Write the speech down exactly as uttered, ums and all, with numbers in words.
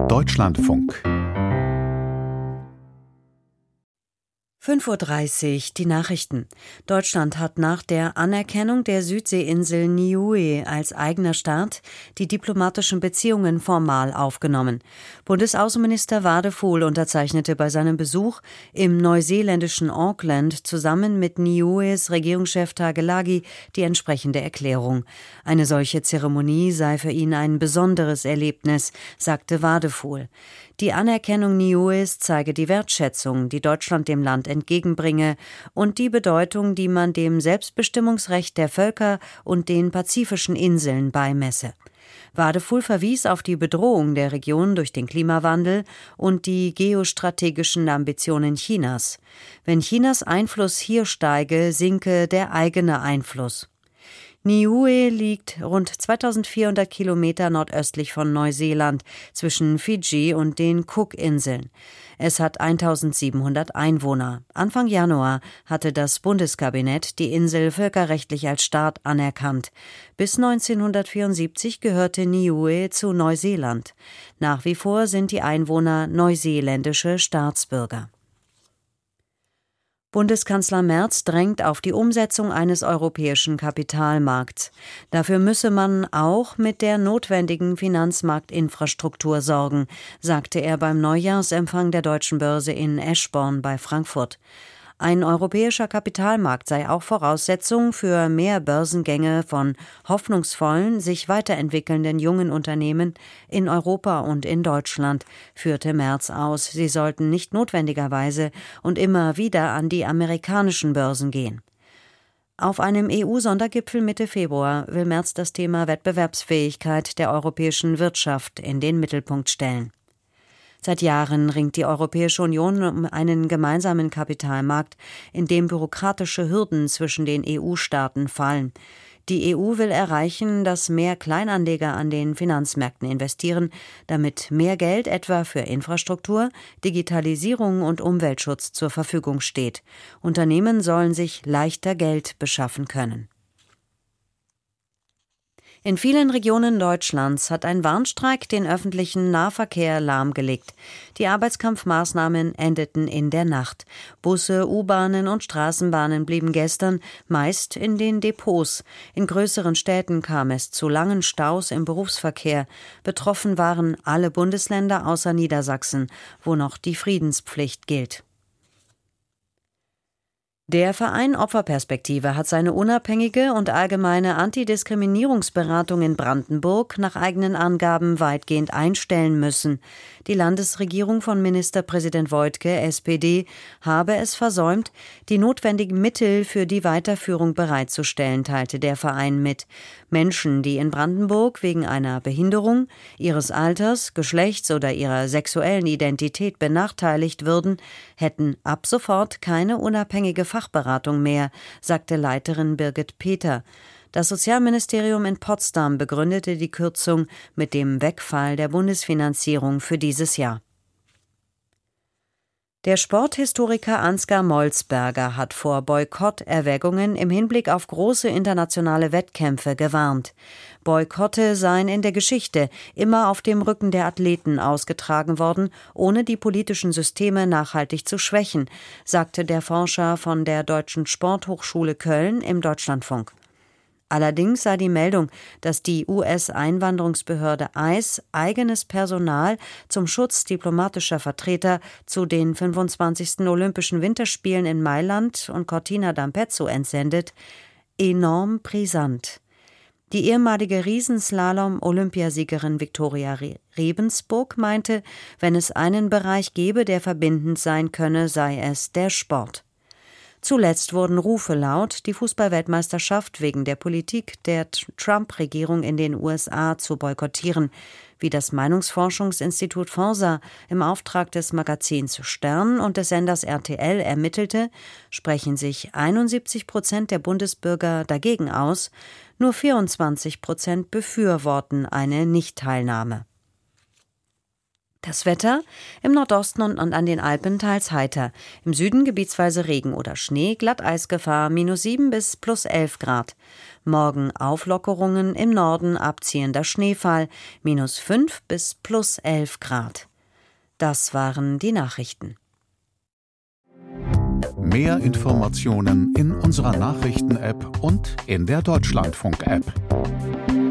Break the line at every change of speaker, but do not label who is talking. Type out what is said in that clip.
Deutschlandfunk.
fünf Uhr dreißig, die Nachrichten. Deutschland hat nach der Anerkennung der Südseeinsel Niue als eigener Staat die diplomatischen Beziehungen formal aufgenommen. Bundesaußenminister Wadefuhl unterzeichnete bei seinem Besuch im neuseeländischen Auckland zusammen mit Niues Regierungschef Tagelagi die entsprechende Erklärung. Eine solche Zeremonie sei für ihn ein besonderes Erlebnis, sagte Wadefuhl. Die Anerkennung Niues zeige die Wertschätzung, die Deutschland dem Land entgegenbringe, und die Bedeutung, die man dem Selbstbestimmungsrecht der Völker und den pazifischen Inseln beimesse. Wadefuhl verwies auf die Bedrohung der Region durch den Klimawandel und die geostrategischen Ambitionen Chinas. Wenn Chinas Einfluss hier steige, sinke der eigene Einfluss. Niue liegt rund zweitausendvierhundert Kilometer nordöstlich von Neuseeland zwischen Fidschi und den Cookinseln. Es hat eintausendsiebenhundert Einwohner. Anfang Januar hatte das Bundeskabinett die Insel völkerrechtlich als Staat anerkannt. Bis neunzehnhundertvierundsiebzig gehörte Niue zu Neuseeland. Nach wie vor sind die Einwohner neuseeländische Staatsbürger. Bundeskanzler Merz drängt auf die Umsetzung eines europäischen Kapitalmarkts. Dafür müsse man auch mit der notwendigen Finanzmarktinfrastruktur sorgen, sagte er beim Neujahrsempfang der Deutschen Börse in Eschborn bei Frankfurt. Ein europäischer Kapitalmarkt sei auch Voraussetzung für mehr Börsengänge von hoffnungsvollen, sich weiterentwickelnden jungen Unternehmen in Europa und in Deutschland, führte Merz aus. Sie sollten nicht notwendigerweise und immer wieder an die amerikanischen Börsen gehen. Auf einem E U-Sondergipfel Mitte Februar will Merz das Thema Wettbewerbsfähigkeit der europäischen Wirtschaft in den Mittelpunkt stellen. Seit Jahren ringt die Europäische Union um einen gemeinsamen Kapitalmarkt, in dem bürokratische Hürden zwischen den E U-Staaten fallen. Die E U will erreichen, dass mehr Kleinanleger an den Finanzmärkten investieren, damit mehr Geld etwa für Infrastruktur, Digitalisierung und Umweltschutz zur Verfügung steht. Unternehmen sollen sich leichter Geld beschaffen können. In vielen Regionen Deutschlands hat ein Warnstreik den öffentlichen Nahverkehr lahmgelegt. Die Arbeitskampfmaßnahmen endeten in der Nacht. Busse, U-Bahnen und Straßenbahnen blieben gestern meist in den Depots. In größeren Städten kam es zu langen Staus im Berufsverkehr. Betroffen waren alle Bundesländer außer Niedersachsen, wo noch die Friedenspflicht gilt. Der Verein Opferperspektive hat seine unabhängige und allgemeine Antidiskriminierungsberatung in Brandenburg nach eigenen Angaben weitgehend einstellen müssen. Die Landesregierung von Ministerpräsident Woidke, S P D, habe es versäumt, die notwendigen Mittel für die Weiterführung bereitzustellen, teilte der Verein mit. Menschen, die in Brandenburg wegen einer Behinderung, ihres Alters, Geschlechts oder ihrer sexuellen Identität benachteiligt würden, hätten ab sofort keine unabhängige Fachberatung mehr, sagte Leiterin Birgit Peter. Das Sozialministerium in Potsdam begründete die Kürzung mit dem Wegfall der Bundesfinanzierung für dieses Jahr. Der Sporthistoriker Ansgar Molzberger hat vor Boykotterwägungen im Hinblick auf große internationale Wettkämpfe gewarnt. Boykotte seien in der Geschichte immer auf dem Rücken der Athleten ausgetragen worden, ohne die politischen Systeme nachhaltig zu schwächen, sagte der Forscher von der Deutschen Sporthochschule Köln im Deutschlandfunk. Allerdings sei die Meldung, dass die U S-Einwanderungsbehörde I C E eigenes Personal zum Schutz diplomatischer Vertreter zu den fünfundzwanzigsten Olympischen Winterspielen in Mailand und Cortina d'Ampezzo entsendet, enorm brisant. Die ehemalige Riesenslalom-Olympiasiegerin Viktoria Rebensburg meinte, wenn es einen Bereich gebe, der verbindend sein könne, sei es der Sport. Zuletzt wurden Rufe laut, die Fußball-Weltmeisterschaft wegen der Politik der Trump-Regierung in den U S A zu boykottieren. Wie das Meinungsforschungsinstitut Forsa im Auftrag des Magazins Stern und des Senders R T L ermittelte, sprechen sich einundsiebzig Prozent der Bundesbürger dagegen aus, nur vierundzwanzig Prozent befürworten eine Nichtteilnahme. Das Wetter: im Nordosten und an den Alpen teils heiter, im Süden gebietsweise Regen oder Schnee, Glatteisgefahr minus sieben bis plus elf Grad. Morgen Auflockerungen, im Norden abziehender Schneefall, minus fünf bis plus elf Grad. Das waren die Nachrichten.
Mehr Informationen in unserer Nachrichten-App und in der Deutschlandfunk-App.